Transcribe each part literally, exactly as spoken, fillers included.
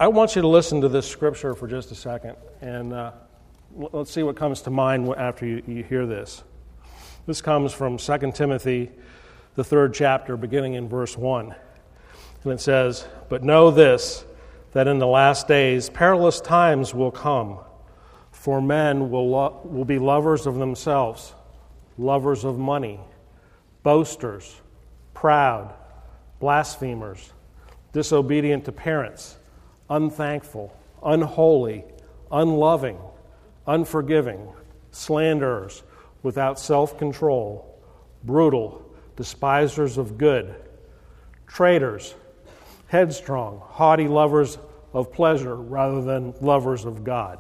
I want you to listen to this scripture for just a second, and uh, let's see what comes to mind after you, you hear this. This comes from Second Timothy, the third chapter, beginning in verse one. And it says, "But know this, that in the last days perilous times will come, for men will lo- will be lovers of themselves, lovers of money, boasters, proud, blasphemers, disobedient to parents, unthankful, unholy, unloving, unforgiving, slanderers, without self-control, brutal, despisers of good, traitors, headstrong, haughty, lovers of pleasure rather than lovers of God."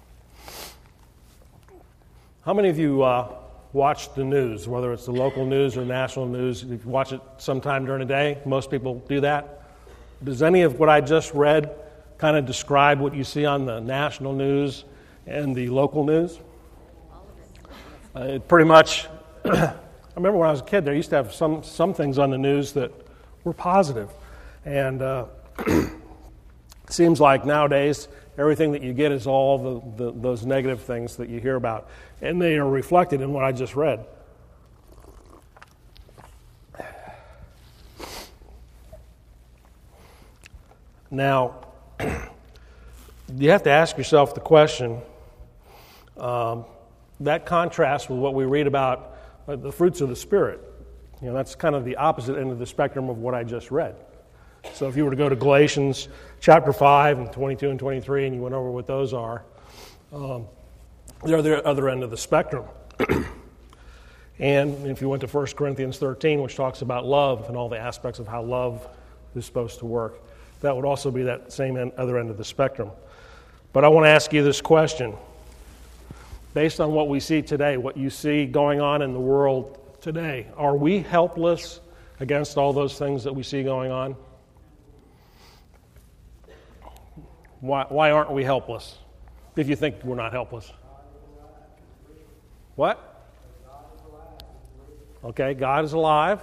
How many of you uh, watch the news, whether it's the local news or national news? If you watch it sometime during the day, most people do that. Does any of what I just read kind of describe what you see on the national news and the local news? Uh, it pretty much, I remember when I was a kid, there used to have some, some things on the news that were positive. And uh, it seems like nowadays, everything that you get is all the, the, those negative things that you hear about. And they are reflected in what I just read. Now, you have to ask yourself the question, um, that contrasts with what we read about uh, the fruits of the Spirit. You know, that's kind of the opposite end of the spectrum of what I just read. So if you were to go to Galatians chapter five and twenty-two and twenty-three, and you went over what those are, um, they're the other end of the spectrum. And if you went to First Corinthians thirteen, which talks about love and all the aspects of how love is supposed to work, that would also be that same end, other end of the spectrum. But I want to ask you this question. Based on what we see today, what you see going on in the world today, are we helpless against all those things that we see going on? Why, why aren't we helpless? If you think we're not helpless. What? Okay, God is alive.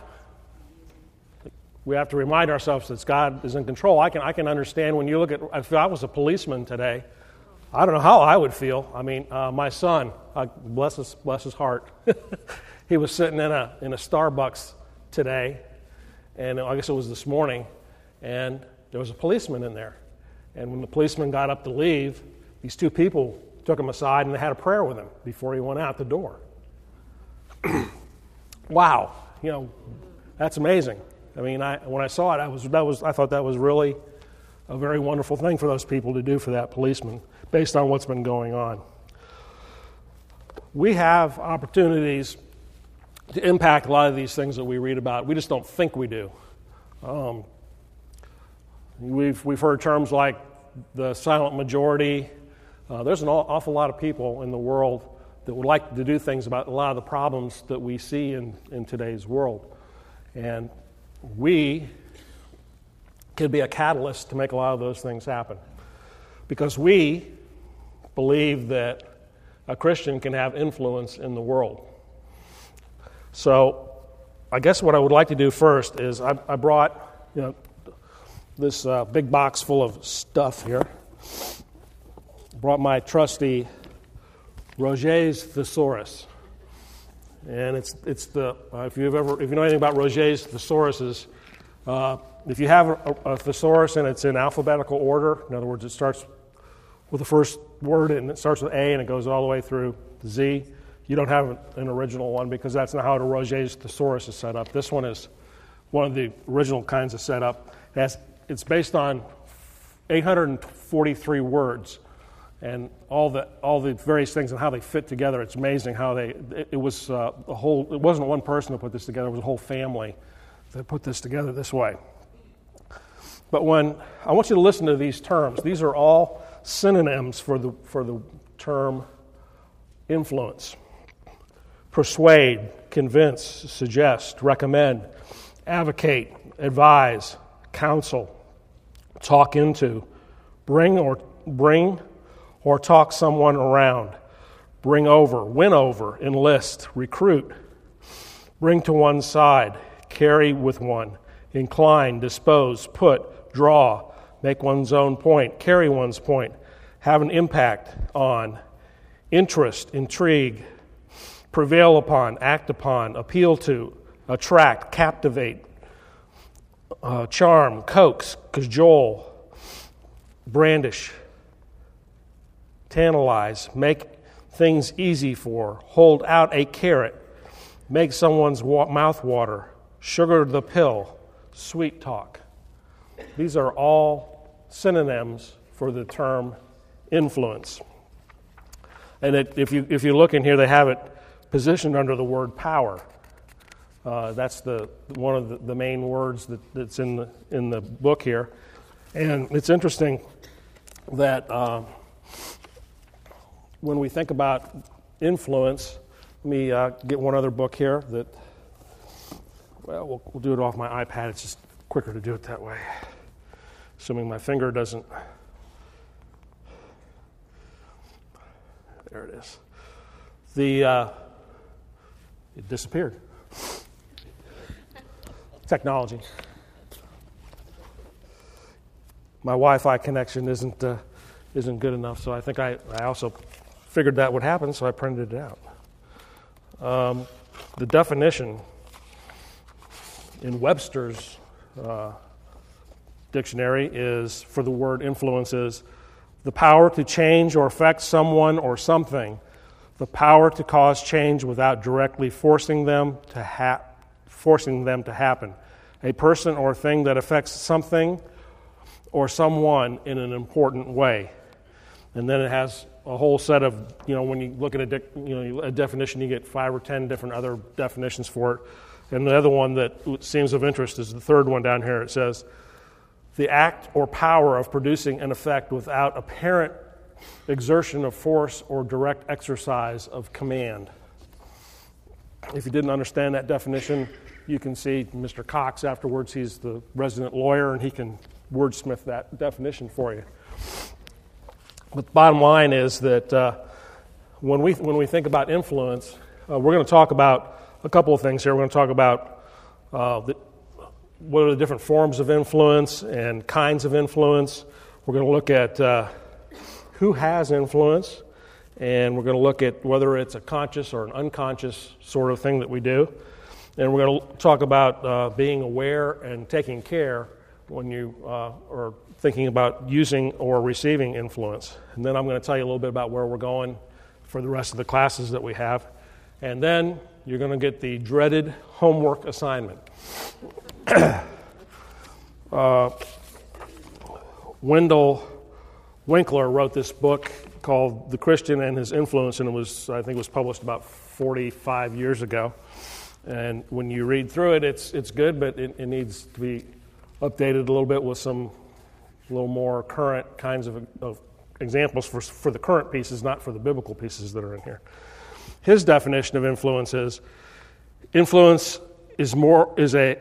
We have to remind ourselves that God is in control. I can I can understand when you look at, if I was a policeman today, I don't know how I would feel. I mean, uh, my son, uh, bless his bless his heart, he was sitting in a in a Starbucks today, and I guess it was this morning, and there was a policeman in there. And when the policeman got up to leave, these two people took him aside and they had a prayer with him before he went out the door. Wow, you know, that's amazing. I mean, I, when I saw it, I was that was I thought that was really a very wonderful thing for those people to do for that policeman, based on what's been going on. We have opportunities to impact a lot of these things that we read about. We just don't think we do. Um, we've we've heard terms like the silent majority. Uh, there's an awful lot of people in the world that would like to do things about a lot of the problems that we see in, in today's world. And we could be a catalyst to make a lot of those things happen. Because we believe that a Christian can have influence in the world. So I guess what I would like to do first is I, I brought, you know, this uh, big box full of stuff here. Brought my trusty Roget's Thesaurus, and it's it's the uh, if you've ever if you know anything about Roget's Thesauruses, uh, if you have a, a thesaurus and it's in alphabetical order, in other words, it starts with the first word and it starts with A and it goes all the way through to Z. You don't have an original one because that's not how a Roget's Thesaurus is set up. This one is one of the original kinds of setup. It has, it's based on eight hundred forty-three words. And all the all the various things and how they fit together. It's amazing how they. It, it was uh, a whole. It wasn't one person that put this together. It was a whole family that put this together this way. But when I want you to listen to these terms, these are all synonyms for the for the term influence. Persuade, convince, suggest, recommend, advocate, advise, counsel, talk into, bring or bring. Or talk someone around, bring over, win over, enlist, recruit, bring to one side, carry with one, incline, dispose, put, draw, make one's own point, carry one's point, have an impact on, interest, intrigue, prevail upon, act upon, appeal to, attract, captivate, uh, charm, coax, cajole, brandish, tantalize, make things easy for, hold out a carrot, make someone's wa- mouth water, sugar the pill, sweet talk. These are all synonyms for the term influence. And it, if you if you look in here, they have it positioned under the word power. Uh, that's the one of the, the main words that, that's in the in the book here. And it's interesting that uh, when we think about influence, let me uh, get one other book here that, well, well, we'll do it off my iPad. It's just quicker to do it that way, assuming my finger doesn't. There it is. The uh, it disappeared. Technology. My Wi-Fi connection isn't uh, isn't good enough, so I think I, I also figured that would happen, so I printed it out. Um, the definition in Webster's uh, dictionary is for the word influence is the power to change or affect someone or something, the power to cause change without directly forcing them to ha- forcing them to happen, a person or thing that affects something or someone in an important way. And then it has a whole set of, you know, when you look at a, de- you know, a definition, you get five or ten different other definitions for it. And the other one that seems of interest is the third one down here. It says, the act or power of producing an effect without apparent exertion of force or direct exercise of command. If you didn't understand that definition, you can see Mister Cox afterwards. He's the resident lawyer, and he can wordsmith that definition for you. But the bottom line is that uh, when we when we think about influence, uh, we're going to talk about a couple of things here. We're going to talk about uh, the, what are the different forms of influence and kinds of influence. We're going to look at uh, who has influence, and we're going to look at whether it's a conscious or an unconscious sort of thing that we do. And we're going to talk about uh, being aware and taking care when you uh, are thinking about using or receiving influence. And then I'm going to tell you a little bit about where we're going for the rest of the classes that we have. And then you're going to get the dreaded homework assignment. uh, Wendell Winkler wrote this book called The Christian and His Influence, and it was, I think it was published about forty-five years ago. And when you read through it, it's it's good, but it, it needs to be updated a little bit with some a little more current kinds of, of examples for for the current pieces, not for the biblical pieces that are in here. His definition of influence is influence is more is a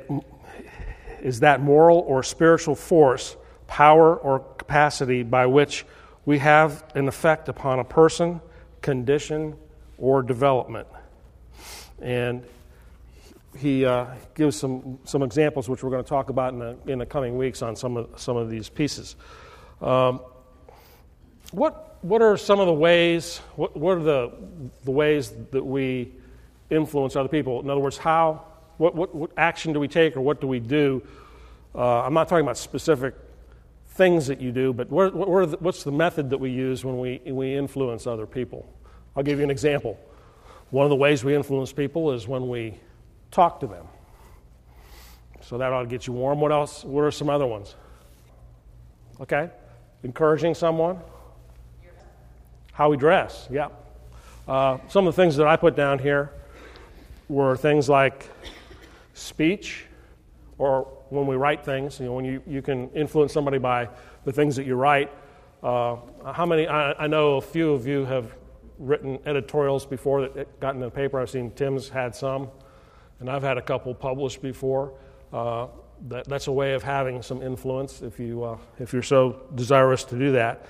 is that moral or spiritual force, power or capacity by which we have an effect upon a person, condition, or development. And he uh, gives some, some examples, which we're going to talk about in the in the coming weeks on some of some of these pieces. Um, what what are some of the ways? What what are the the ways that we influence other people? In other words, how what what, what action do we take, or what do we do? Uh, I'm not talking about specific things that you do, but what, what are the, what's the method that we use when we we influence other people? I'll give you an example. One of the ways we influence people is when we talk to them. So that ought to get you warm. What else? What are some other ones? Okay. Encouraging someone. How we dress. Yeah. Uh, some of the things that I put down here were things like speech, or when we write things. You know, when you, you can influence somebody by the things that you write. Uh, how many? I, I know a few of you have written editorials before that got in the paper. I've seen Tim's had some. And I've had a couple published before. Uh, that, that's a way of having some influence if you uh, if you're so desirous to do that.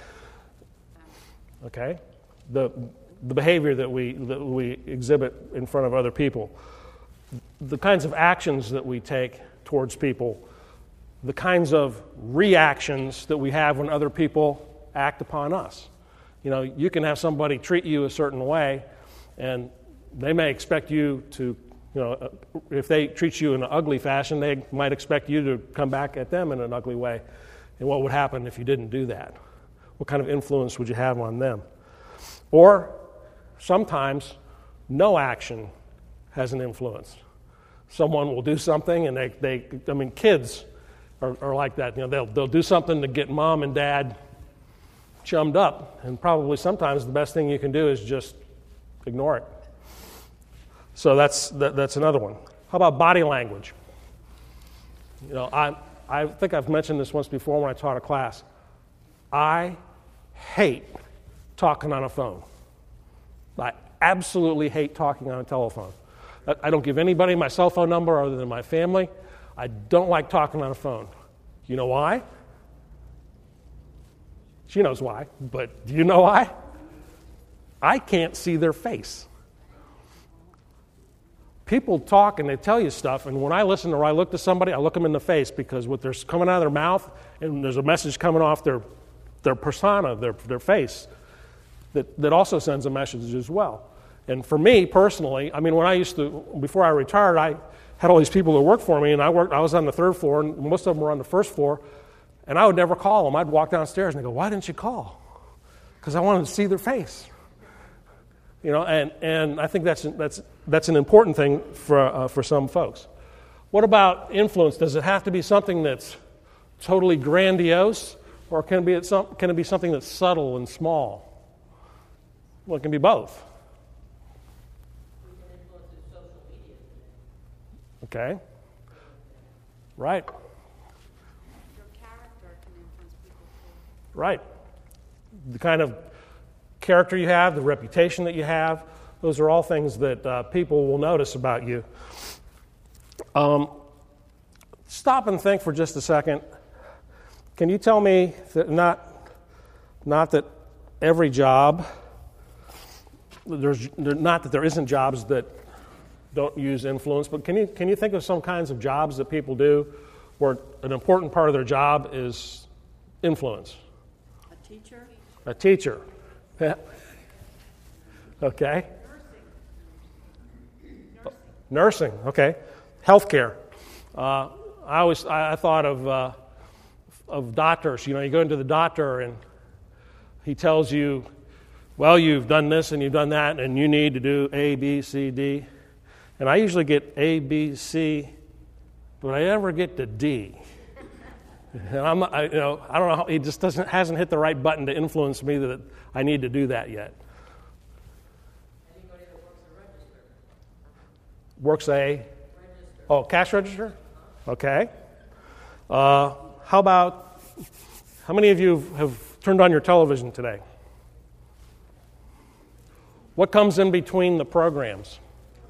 Okay, the the behavior that we that we exhibit in front of other people, the kinds of actions that we take towards people, the kinds of reactions that we have when other people act upon us. You know, you can have somebody treat you a certain way, and they may expect you to, you know, if they treat you in an ugly fashion, they might expect you to come back at them in an ugly way. And what would happen if you didn't do that? What kind of influence would you have on them? Or sometimes no action has an influence. Someone will do something, and they, they I mean, kids are, are like that. You know, they'll they'll do something to get mom and dad chummed up, and probably sometimes the best thing you can do is just ignore it. So that's that, that's another one. How about body language? You know, I I think I've mentioned this once before when I taught a class. I hate talking on a phone. I absolutely hate talking on a telephone. I, I don't give anybody my cell phone number other than my family. I don't like talking on a phone. You know why? She knows why, but do you know why? I can't see their face. People talk and they tell you stuff, and when I listen or I look to somebody, I look them in the face, because what there's coming out of their mouth, and there's a message coming off their their persona, their their face, that, that also sends a message as well. And for me personally, I mean, when I used to, before I retired, I had all these people that worked for me, and I worked. I was on the third floor, and most of them were on the first floor, and I would never call them. I'd walk downstairs and they go, "Why didn't you call?" Because I wanted to see their face. You know, and, and I think that's that's that's an important thing for uh, for some folks. What about influence? Does it have to be something that's totally grandiose, or can it be some, can it be something that's subtle and small? Well, it can be both. We can influence through social media. Okay. Right. Your character can influence people too. Right. The kind of character you have, the reputation that you have, those are all things that uh, people will notice about you. Um, stop and think for just a second. Can you tell me that not, not that every job, there's not that there isn't jobs that don't use influence, but can you can you think of some kinds of jobs that people do where an important part of their job is influence? A teacher? A teacher. Okay. Nursing. Nursing. Okay. Healthcare. Uh, I always I, I thought of uh, of doctors. You know, you go into the doctor and he tells you, well, you've done this and you've done that, and you need to do A, B, C, D. And I usually get A, B, C, but I never get to D. And I'm, I, you know, I don't know how, he just doesn't hasn't hit the right button to influence me that I need to do that yet. Anybody that works a register. Works a Register. oh cash register. Okay. Uh, how about how many of you have turned on your television today? What comes in between the programs?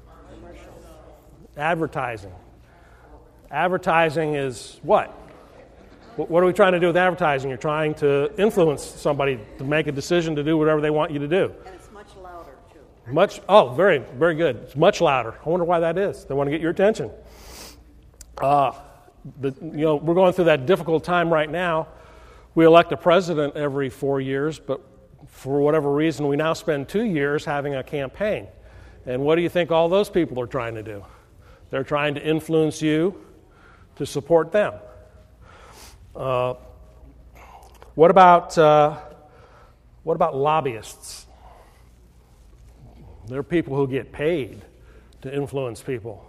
Advertising. Advertising is what? What are we trying to do with advertising? You're trying to influence somebody to make a decision to do whatever they want you to do. And it's much louder, too. Much, oh, very, very good. It's much louder. I wonder why that is. They want to get your attention. Uh, the, you know, we're going through that difficult time right now. We elect a president every four years, but for whatever reason, we now spend two years having a campaign. And what do you think all those people are trying to do? They're trying to influence you to support them. Uh, what about uh, what about lobbyists? There are people who get paid to influence people.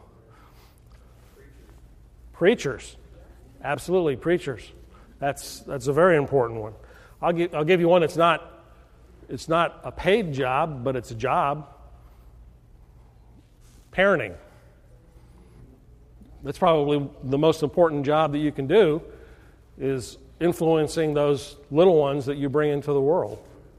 Preachers, absolutely, preachers. That's that's a very important one. I'll give I'll give you one that's not it's not a paid job, but it's a job. Parenting. That's probably the most important job that you can do, is influencing those little ones that you bring into the world.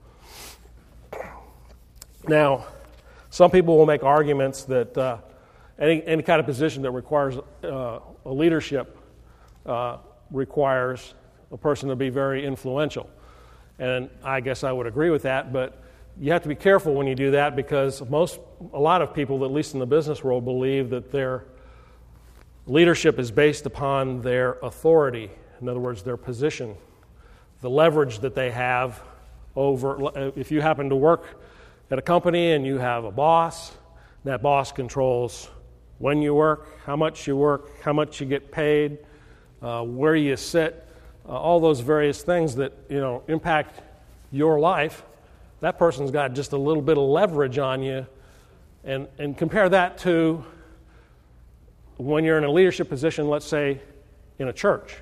Now, some people will make arguments that uh, any any kind of position that requires uh, a leadership uh, requires a person to be very influential. And I guess I would agree with that, but you have to be careful when you do that, because most, a lot of people, at least in the business world, believe that they're Leadership is based upon their authority, in other words, their position, the leverage that they have over. If you happen to work at a company and you have a boss, that boss controls when you work, how much you work, how much you get paid, uh, where you sit, uh, all those various things that, you know, impact your life. That person's got just a little bit of leverage on you, and and compare that to when you're in a leadership position, let's say in a church.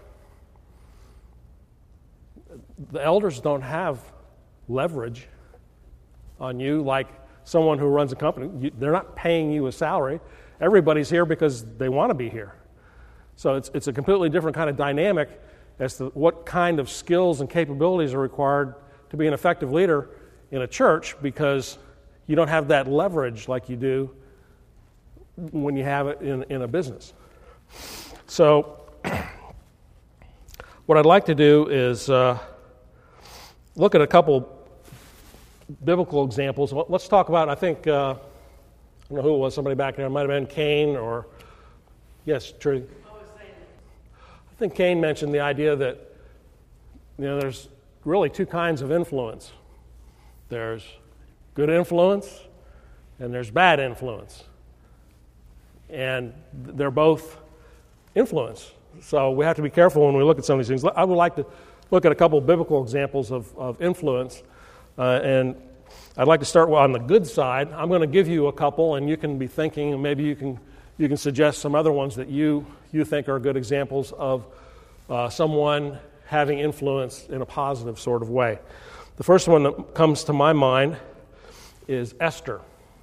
The elders don't have leverage on you like someone who runs a company. You, they're not paying you a salary. Everybody's here because they want to be here. So it's it's a completely different kind of dynamic as to what kind of skills and capabilities are required to be an effective leader in a church, because you don't have that leverage like you do when you have it in, in a business. So what I'd like to do is uh, look at a couple biblical examples. Let's talk about, I think, uh, I don't know who it was, somebody back there. It might have been Cain or, yes, Trudy. I think Cain mentioned the idea that, you know, there's really two kinds of influence. There's good influence and there's bad influence. And they're both influence. So we have to be careful when we look at some of these things. I would like to look at a couple of biblical examples of, of influence. Uh, and I'd like to start on the good side. I'm going to give you a couple, and you can be thinking, and maybe you can you can suggest some other ones that you, you think are good examples of uh, someone having influence in a positive sort of way. The first one that comes to my mind is Esther.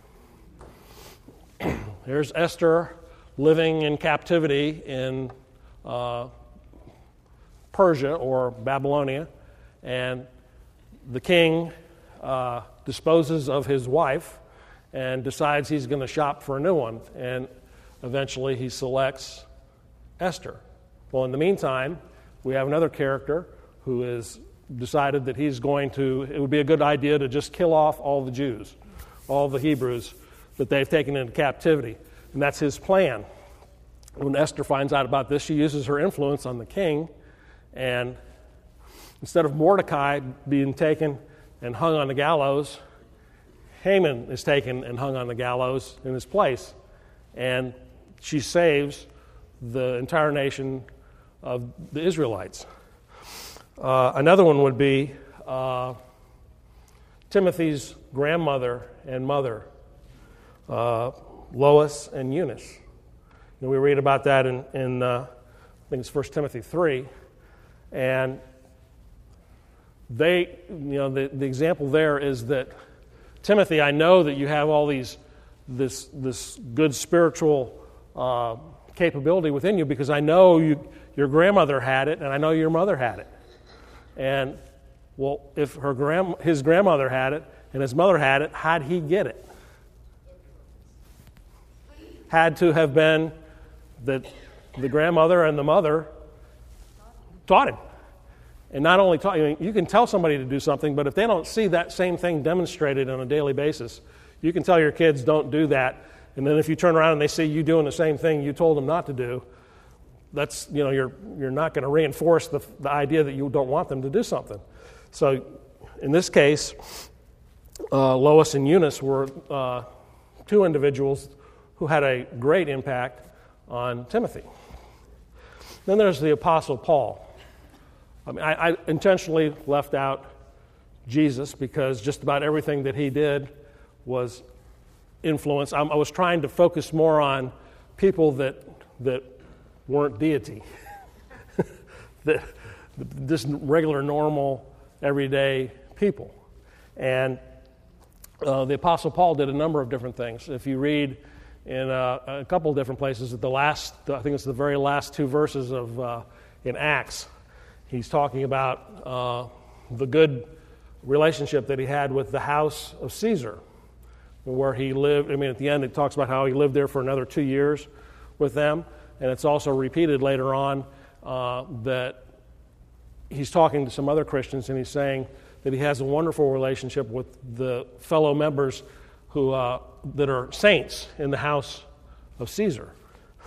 There's Esther living in captivity in uh, Persia or Babylonia, and the king uh, disposes of his wife and decides he's going to shop for a new one, and eventually he selects Esther. Well, in the meantime, we have another character who has decided that he's going to, it would be a good idea to just kill off all the Jews, all the Hebrews that they've taken into captivity. And that's his plan. When Esther finds out about this, she uses her influence on the king, and instead of Mordecai being taken and hung on the gallows, Haman is taken and hung on the gallows in his place. And she saves the entire nation of the Israelites. Uh, another one would be uh, Timothy's grandmother and mother, uh, Lois and Eunice. You know, we read about that in, in uh, I think it's First Timothy three, and they, you know, the, the example there is that Timothy, I know that you have all these, this this good spiritual uh, capability within you because I know you, your grandmother had it, and I know your mother had it. And well, if her grand, his grandmother had it and his mother had it, how'd he get it? Had to have been that the grandmother and the mother taught him. And not only taught, you, you can tell somebody to do something, but if they don't see that same thing demonstrated on a daily basis, you can tell your kids don't do that. And then if you turn around and they see you doing the same thing you told them not to do, that's, you know, you're you're not going to reinforce the, the idea that you don't want them to do something. So in this case, uh, Lois and Eunice were uh, two individuals who had a great impact on Timothy. Then there's the Apostle Paul. I mean, I, I intentionally left out Jesus because just about everything that he did was influence. I, I was trying to focus more on people that that weren't deity, that just regular, normal, everyday people. And uh, the Apostle Paul did a number of different things. If you read in uh, a couple of different places, at the last, I think it's the very last two verses of uh, in Acts, he's talking about uh, the good relationship that he had with the house of Caesar, where he lived. I mean, at the end, it talks about how he lived there for another two years with them. And it's also repeated later on uh, that he's talking to some other Christians, and he's saying that he has a wonderful relationship with the fellow members who uh, that are saints in the house of Caesar.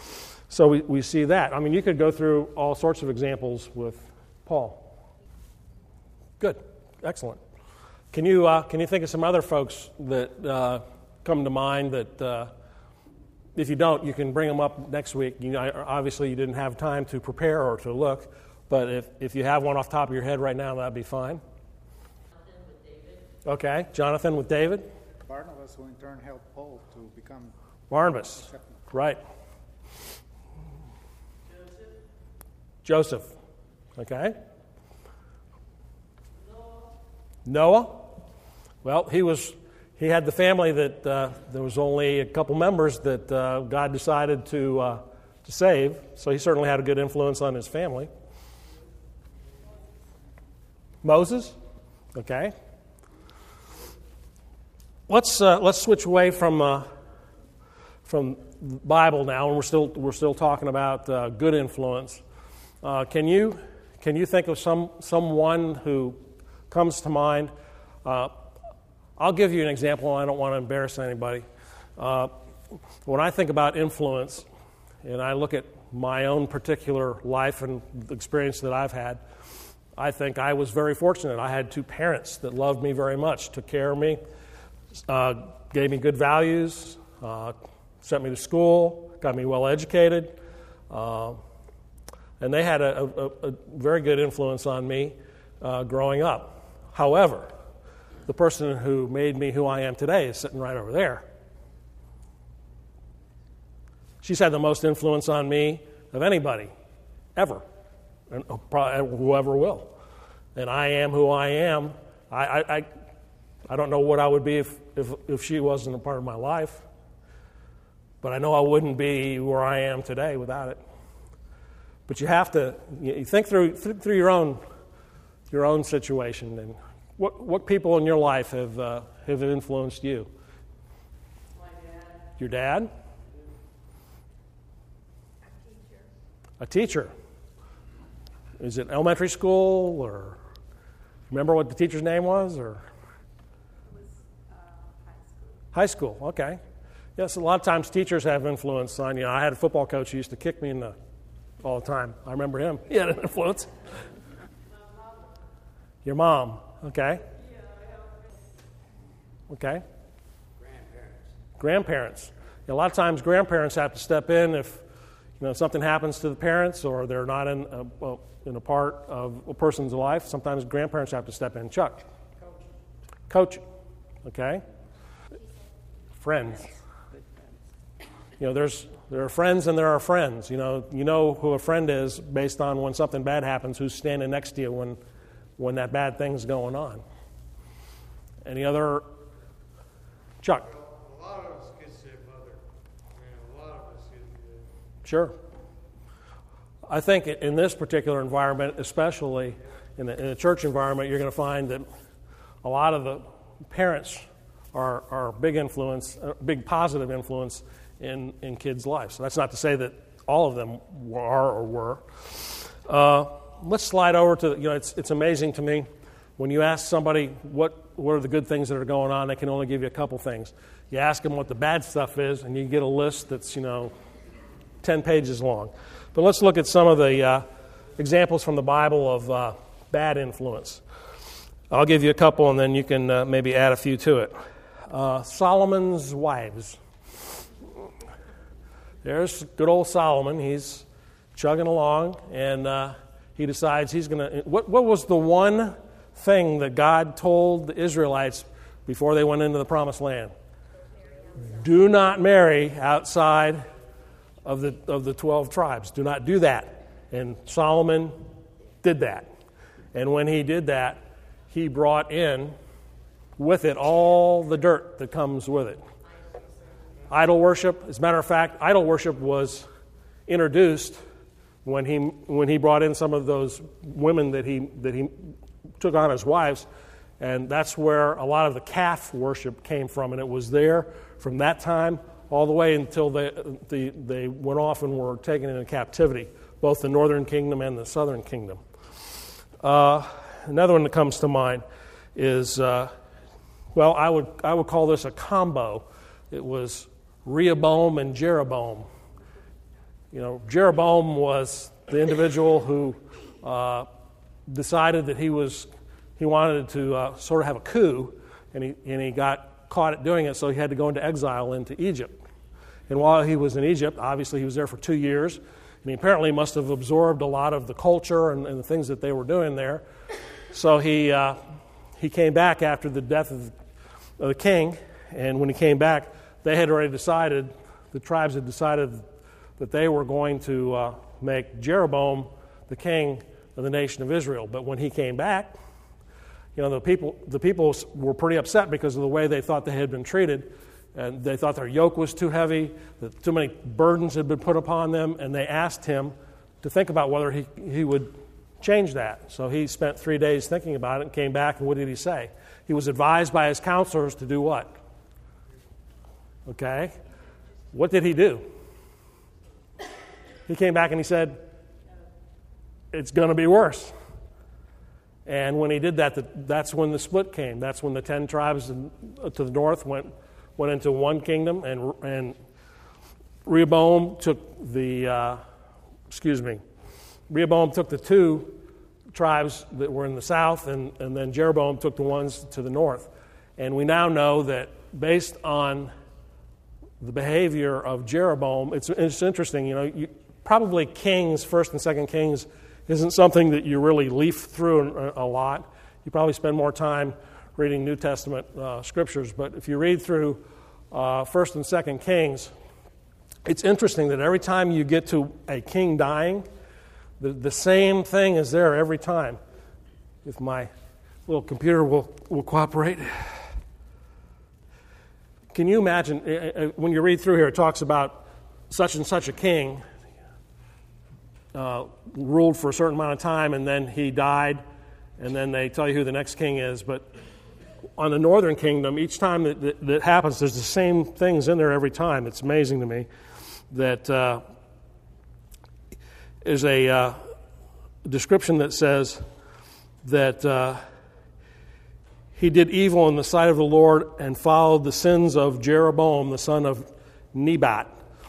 So we, we see that. I mean, you could go through all sorts of examples with Paul. Good. Excellent. Can you uh, can you think of some other folks that uh, come to mind that, uh, if you don't, you can bring them up next week. You know, obviously, you didn't have time to prepare or to look, but if, if you have one off the top of your head right now, that'd be fine. Jonathan with David. Okay, Jonathan with David. Barnabas, who in turn helped Paul to become Barnabas, accepted. right. Joseph. Joseph, okay. Noah. Well, he was he had the family that uh, there was only a couple members that uh, God decided to uh, to save, so he certainly had a good influence on his family. Moses, okay. Let's uh, let's switch away from uh, from the Bible now, and we're still we're still talking about uh, good influence. Uh, can you can you think of some someone who comes to mind? Uh, I'll give you an example. I don't want to embarrass anybody. Uh, when I think about influence, and I look at my own particular life and the experience that I've had, I think I was very fortunate. I had two parents that loved me very much, took care of me, uh, gave me good values, uh, sent me to school, got me well educated, uh, and they had a, a, a very good influence on me uh, growing up. However, the person who made me who I am today is sitting right over there. She's had the most influence on me of anybody, ever, and probably whoever will. And I am who I am. I, I, I, I don't know what I would be if, if, if she wasn't a part of my life, but I know I wouldn't be where I am today without it. But you have to you think through through your own your own situation and what what people in your life have uh, have influenced you. My dad. Your dad. A teacher. Is it elementary school, or remember what the teacher's name was, or? It was uh, High high school. school, okay. Yes, a lot of times teachers have influence on you. I had a football coach who used to kick me in the all the time. I remember him. He had an influence. Your mom, okay. Okay. Grandparents. Grandparents. A lot of times grandparents have to step in if you know something happens to the parents or they're not in a, well, in a part of a person's life. Sometimes grandparents have to step in. Chuck. Coach. Okay. Friends. You know, there's there are friends and there are friends. You know, you know who a friend is based on when something bad happens, who's standing next to you when when that bad thing's going on. Any other? Chuck. A lot of us could say mother. I mean, a lot of us could. Sure. I think in this particular environment, especially in the, in the church environment, you're going to find that a lot of the parents are are big influence, uh, big positive influence in, in kids' lives. So that's not to say that all of them are or were. Uh, let's slide over to, you know, it's it's amazing to me when you ask somebody what what are the good things that are going on, they can only give you a couple things. You ask them what the bad stuff is, and you get a list that's, you know, ten pages long. But let's look at some of the uh, examples from the Bible of uh, bad influence. I'll give you a couple, and then you can uh, maybe add a few to it. Uh, Solomon's wives. There's good old Solomon. He's chugging along, and uh, he decides he's going to... What, what was the one thing that God told the Israelites before they went into the Promised Land? Do not marry outside of the of the twelve tribes. Do not do that. And Solomon did that. And when he did that, he brought in with it all the dirt that comes with it. Idol worship, as a matter of fact, idol worship was introduced when he when he brought in some of those women that he that he took on as wives, and that's where a lot of the calf worship came from, and it was there from that time all the way until they they, they went off and were taken into captivity, both the northern kingdom and the southern kingdom. Uh, another one that comes to mind is, uh, well, I would I would call this a combo. It was Rehoboam and Jeroboam. You know, Jeroboam was the individual who uh, decided that he was he wanted to uh, sort of have a coup, and he and he got caught at doing it, so he had to go into exile into Egypt. And while he was in Egypt, obviously he was there for two years, and he apparently must have absorbed a lot of the culture and, and the things that they were doing there. So he uh, he came back after the death of the, of the king, and when he came back, they had already decided, the tribes had decided that they were going to uh, make Jeroboam the king of the nation of Israel. But when he came back, you know, the people the people were pretty upset because of the way they thought they had been treated, and they thought their yoke was too heavy, that too many burdens had been put upon them, and they asked him to think about whether he, he would change that. So he spent three days thinking about it and came back, and what did he say? He was advised by his counselors to do what? Okay? What did he do? He came back and he said, it's going to be worse. And when he did that, that's when the split came. That's when the ten tribes to the north went went into one kingdom, and and Rehoboam took the, uh, excuse me, Rehoboam took the two tribes that were in the south, and, and then Jeroboam took the ones to the north. And we now know that based on the behavior of Jeroboam, it's, it's interesting, you know, you, probably Kings, First and Second Kings, isn't something that you really leaf through a, a lot. You probably spend more time reading New Testament uh, scriptures, but if you read through uh, First and Second Kings, it's interesting that every time you get to a king dying, the, the same thing is there every time. If my little computer will, will cooperate. Can you imagine, uh, when you read through here, it talks about such and such a king uh, ruled for a certain amount of time, and then he died, and then they tell you who the next king is, but on the northern kingdom, each time that, that, that happens, there's the same things in there every time. It's amazing to me that uh, there's a uh, description that says that uh, he did evil in the sight of the Lord and followed the sins of Jeroboam, the son of Nebat,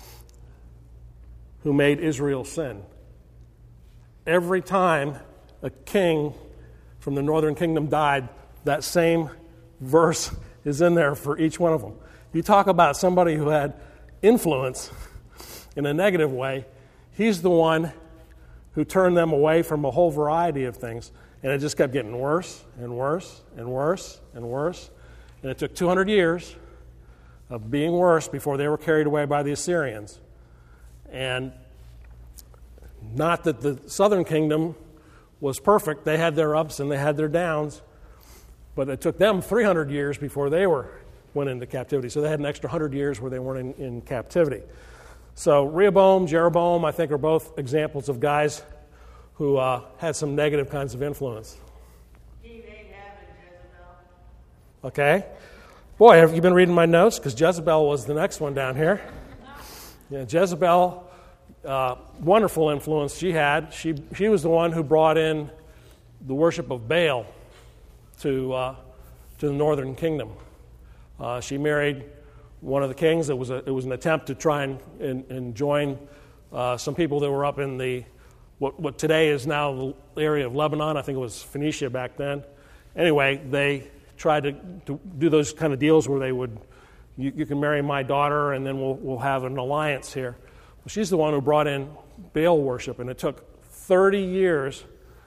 who made Israel sin. Every time a king from the northern kingdom died, that same verse is in there for each one of them. You talk about somebody who had influence in a negative way, he's the one who turned them away from a whole variety of things. And it just kept getting worse and worse and worse and worse. And it took two hundred years of being worse before they were carried away by the Assyrians. And not that the southern kingdom was perfect. They had their ups and they had their downs. But it took them three hundred years before they were went into captivity. So they had an extra one hundred years where they weren't in, in captivity. So Rehoboam, Jeroboam, I think are both examples of guys who uh, had some negative kinds of influence. King Ahab and Jezebel. Okay. Boy, have you been reading my notes? Because Jezebel was the next one down here. Yeah, Jezebel, uh, wonderful influence she had. She, she was the one who brought in the worship of Baal to uh, to the northern kingdom. Uh, she married one of the kings. It was a, it was an attempt to try and, and, and join uh, some people that were up in the what, what today is now the area of Lebanon. I think it was Phoenicia back then. Anyway, they tried to, to do those kind of deals where they would, you, you can marry my daughter and then we'll we'll have an alliance here. Well, she's the one who brought in Baal worship, and it took thirty years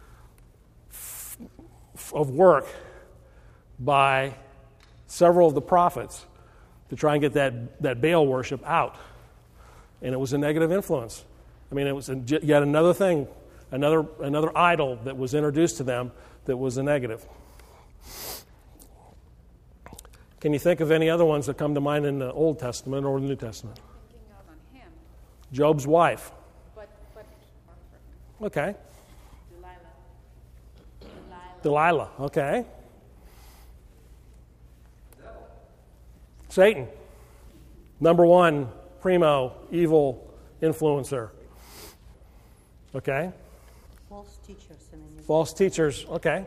of work by several of the prophets to try and get that, that Baal worship out. And it was a negative influence. I mean, it was a, yet another thing, another another idol that was introduced to them that was a negative. Can you think of any other ones that come to mind in the Old Testament or the New Testament? Thinking of on him, Job's wife. but, but, Okay. Delilah. Delilah. Delilah. Okay. Satan. Number one, primo, evil influencer. Okay. False teachers. I mean, False teachers. Okay.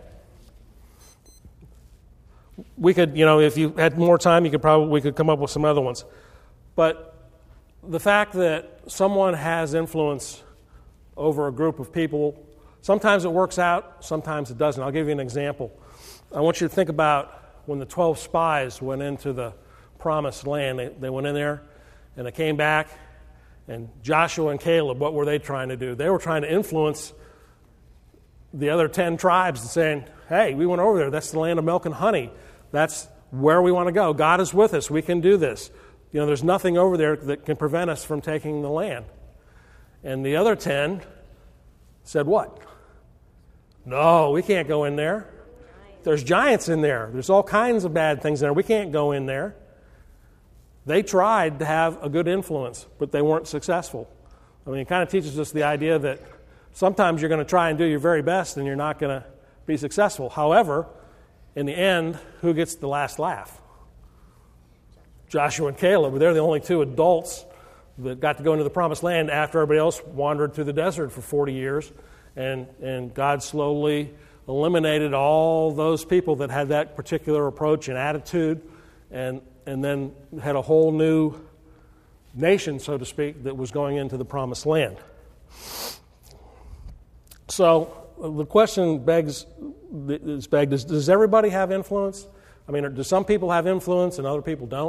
We could, you know, if you had more time, you could probably we could come up with some other ones. But the fact that someone has influence over a group of people, sometimes it works out, sometimes it doesn't. I'll give you an example. I want you to think about when the twelve spies went into the promised land. They, they went in there and they came back, and Joshua and Caleb, what were they trying to do? They were trying to influence the other ten tribes and saying, hey, we went over there. That's the land of milk and honey. That's where we want to go. God is with us. We can do this. You know, there's nothing over there that can prevent us from taking the land. And the other ten said what? No, we can't go in there. There's giants in there. There's all kinds of bad things in there. We can't go in there. They tried to have a good influence, but they weren't successful. I mean, it kind of teaches us the idea that sometimes you're going to try and do your very best and you're not going to be successful. However, in the end, who gets the last laugh? Joshua and Caleb. They're the only two adults that got to go into the promised land after everybody else wandered through the desert for forty years. And, and God slowly eliminated all those people that had that particular approach and attitude, and, and then had a whole new nation, so to speak, that was going into the promised land. So the question begs, is begged, does, does everybody have influence? I mean, do some people have influence and other people don't?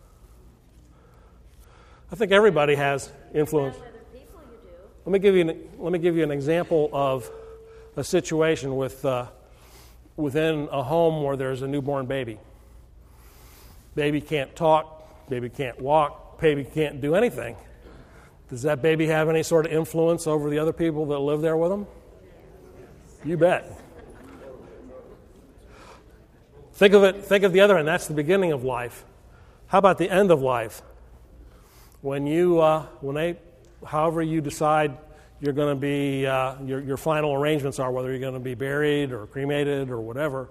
I think everybody has influence. Let me give you an, let me give you an example of a situation with uh, within a home where there's a newborn baby. Baby can't talk, baby can't walk, baby can't do anything. Does that baby have any sort of influence over the other people that live there with them? You bet. Think of it. Think of the other end. That's the beginning of life. How about the end of life? When you, uh, when they, however you decide you're going to be, uh, your your final arrangements are, whether you're going to be buried or cremated or whatever.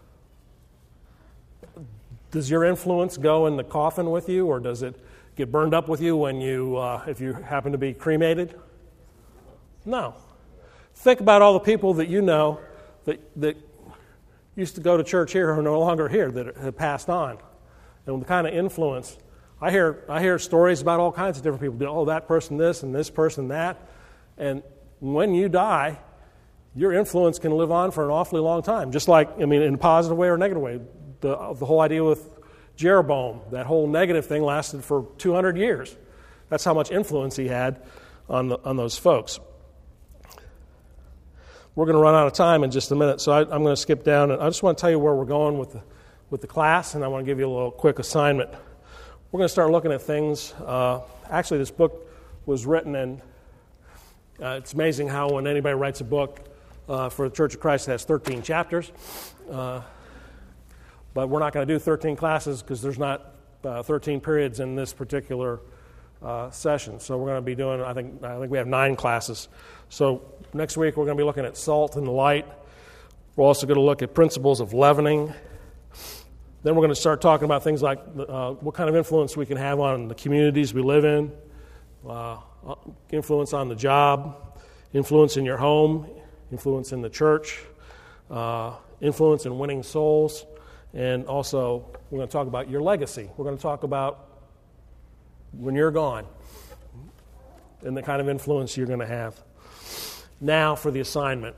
Does your influence go in the coffin with you, or does it get burned up with you when you, uh, if you happen to be cremated? No. Think about all the people that you know that that used to go to church here who are no longer here, that have passed on, and the kind of influence. I hear I hear stories about all kinds of different people. Oh, that person this and this person that. And when you die, your influence can live on for an awfully long time. Just like, I mean, in a positive way or a negative way. The, the whole idea with Jeroboam, that whole negative thing lasted for two hundred years. That's how much influence he had on the, on those folks. We're going to run out of time in just a minute, so I, I'm going to skip down. And I just want to tell you where we're going with the, with the class, and I want to give you a little quick assignment. We're going to start looking at things. Uh, actually, this book was written, and uh, it's amazing how when anybody writes a book uh, for the Church of Christ, it has thirteen chapters. Uh, but we're not going to do thirteen classes because there's not uh, thirteen periods in this particular uh, session. So we're going to be doing, I think, I think we have nine classes. So next week we're going to be looking at salt and light. We're also going to look at principles of leavening. Then we're going to start talking about things like uh, what kind of influence we can have on the communities we live in, uh, influence on the job, influence in your home, influence in the church, uh, influence in winning souls, and also we're going to talk about your legacy. We're going to talk about when you're gone and the kind of influence you're going to have. Now for the assignment.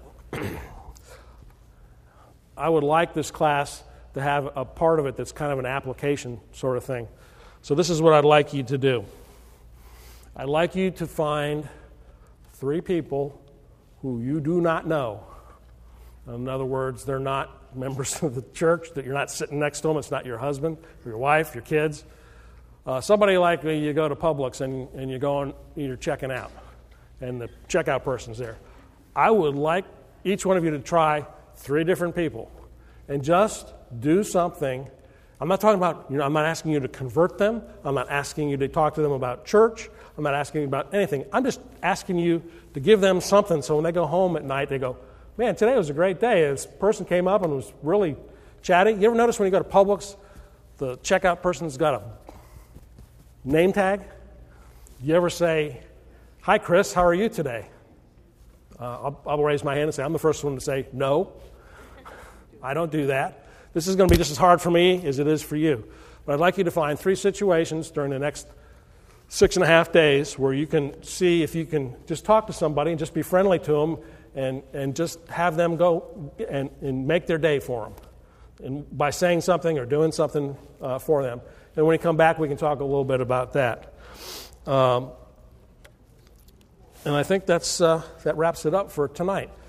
I would like this class to have a part of it that's kind of an application sort of thing. So this is what I'd like you to do. I'd like you to find three people who you do not know. In other words, they're not members of the church, that you're not sitting next to them. It's not your husband, or your wife, your kids. Uh, somebody like me, you go to Publix and, and you go and you're checking out, and the checkout person's there. I would like each one of you to try three different people and just do something. I'm not talking about, you know, I'm not asking you to convert them. I'm not asking you to talk to them about church. I'm not asking you about anything. I'm just asking you to give them something so when they go home at night, they go, man, today was a great day. This person came up and was really chatty. You ever notice when you go to Publix, the checkout person's got a name tag? You ever say, hi, Chris, how are you today? Uh, I'll, I'll raise my hand and say, I'm the first one to say, no, I don't do that. This is going to be just as hard for me as it is for you. But I'd like you to find three situations during the next six and a half days where you can see if you can just talk to somebody and just be friendly to them and, and just have them go and, and make their day for them and by saying something or doing something uh, for them. And when we come back, we can talk a little bit about that. Um, and I think that's uh, that wraps it up for tonight.